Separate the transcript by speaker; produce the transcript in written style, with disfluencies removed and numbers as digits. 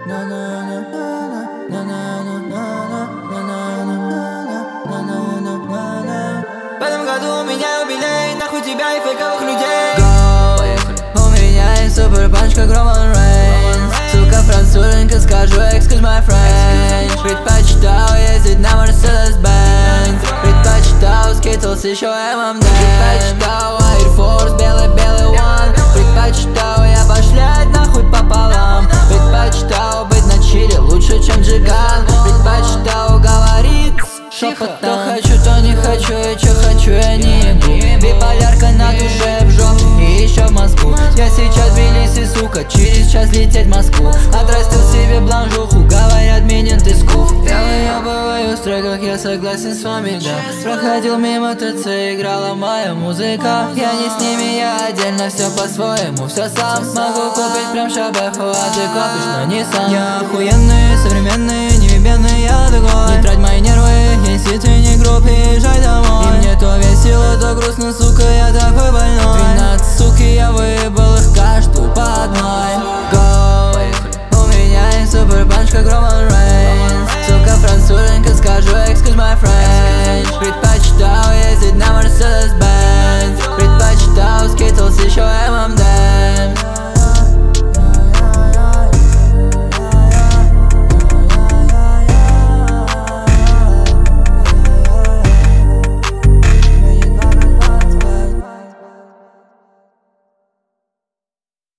Speaker 1: В этом году меняю юбилей, нахуй тебя и фейковых людей.
Speaker 2: У меня есть супер панч, как Роман Рейнс. Сука, француженка, скажу excuse my French. Предпочитал ездить на Mercedes-Benz. Предпочитал Skittles, еще M&M's. Предпочитал Air Force, белый one. Предпочитал я пошлять нахуй пополам. Предпочитал быть на чиле лучше, чем Джиган. Предпочитал говорить шепотом. То хочу, то не хочу, и чё хочу, я не ебу. Биполярка на душе, в жопе и еще в Москву. Я сейчас в Тбилиси, сука, через час лететь в Москву. Отрастил себе бланжуху, говорят, минин ты скуф. Я выебываю в строках, я согласен с вами, да. Проходил мимо ТЦ, играла моя музыка. Я не с ними, я отдельно, все по-своему, все сам. Могу купить прям шабеху, а ты копишь, но не сам. Я охуенный, современный, невъебенный, я такой. Не трать мои нервы, если ты не груб, езжай домой. И мне то весело, то грустно, сука, я такой больной. 12 суки, я выебал их каждую по одной. Go. У меня есть супер панч, как Роман Рейнс. Сука, француженка, скажу